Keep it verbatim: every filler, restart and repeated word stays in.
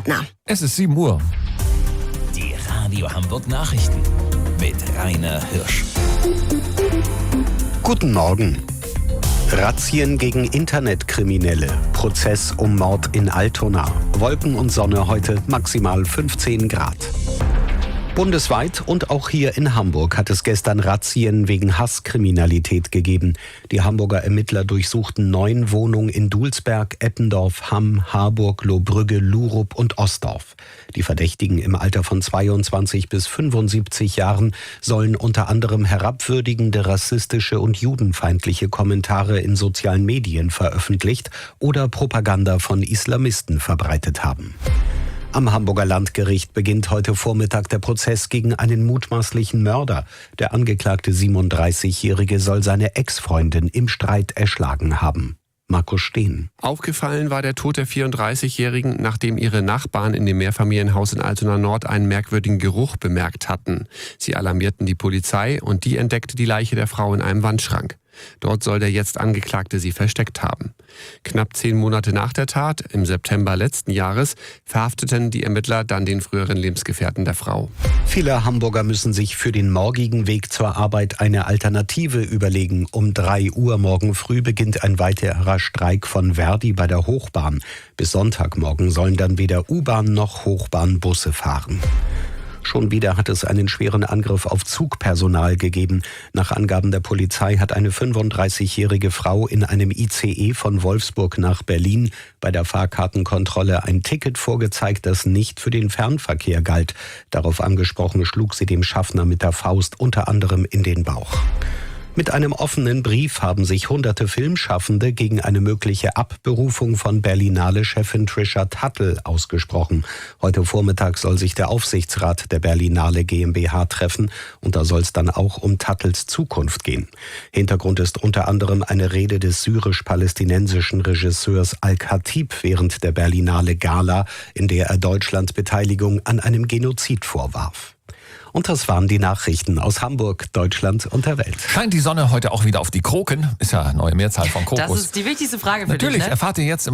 Ansprechpartner. Es ist sieben Uhr. Die Radio Hamburg Nachrichten mit Rainer Hirsch. Guten Morgen. Razzien gegen Internetkriminelle. Prozess um Mord in Altona. Wolken und Sonne heute maximal fünfzehn Grad. Bundesweit und auch hier in Hamburg hat es gestern Razzien wegen Hasskriminalität gegeben. Die Hamburger Ermittler durchsuchten neun Wohnungen in Dulsberg, Eppendorf, Hamm, Harburg, Lohbrügge, Lurup und Osdorf. Die Verdächtigen im Alter von zweiundzwanzig bis fünfundsiebzig Jahren sollen unter anderem herabwürdigende, rassistische und judenfeindliche Kommentare in sozialen Medien veröffentlicht oder Propaganda von Islamisten verbreitet haben. Am Hamburger Landgericht beginnt heute Vormittag der Prozess gegen einen mutmaßlichen Mörder. Der angeklagte siebenunddreißigjährige soll seine Ex-Freundin im Streit erschlagen haben. Markus Steen. Aufgefallen war der Tod der vierunddreißigjährigen, nachdem ihre Nachbarn in dem Mehrfamilienhaus in Altona Nord einen merkwürdigen Geruch bemerkt hatten. Sie alarmierten die Polizei und die entdeckte die Leiche der Frau in einem Wandschrank. Dort soll der jetzt Angeklagte sie versteckt haben. Knapp zehn Monate nach der Tat, im September letzten Jahres, verhafteten die Ermittler dann den früheren Lebensgefährten der Frau. Viele Hamburger müssen sich für den morgigen Weg zur Arbeit eine Alternative überlegen. Um drei Uhr morgen früh beginnt ein weiterer Streik von Verdi bei der Hochbahn. Bis Sonntagmorgen sollen dann weder U-Bahn noch Hochbahnbusse fahren. Schon wieder hat es einen schweren Angriff auf Zugpersonal gegeben. Nach Angaben der Polizei hat eine fünfunddreißigjährige Frau in einem I C E von Wolfsburg nach Berlin bei der Fahrkartenkontrolle ein Ticket vorgezeigt, das nicht für den Fernverkehr galt. Darauf angesprochen schlug sie dem Schaffner mit der Faust unter anderem in den Bauch. Mit einem offenen Brief haben sich hunderte Filmschaffende gegen eine mögliche Abberufung von Berlinale-Chefin Trisha Tuttle ausgesprochen. Heute Vormittag soll sich der Aufsichtsrat der Berlinale GmbH treffen und da soll es dann auch um Tuttles Zukunft gehen. Hintergrund ist unter anderem eine Rede des syrisch-palästinensischen Regisseurs Al-Khatib während der Berlinale Gala, in der er Deutschland Beteiligung an einem Genozid vorwarf. Und das waren die Nachrichten aus Hamburg, Deutschland und der Welt. Scheint die Sonne heute auch wieder auf die Kroken? Ist ja neue Mehrzahl von Kokos. Das ist die wichtigste Frage für Natürlich, dich, ne? erfahrt ihr jetzt im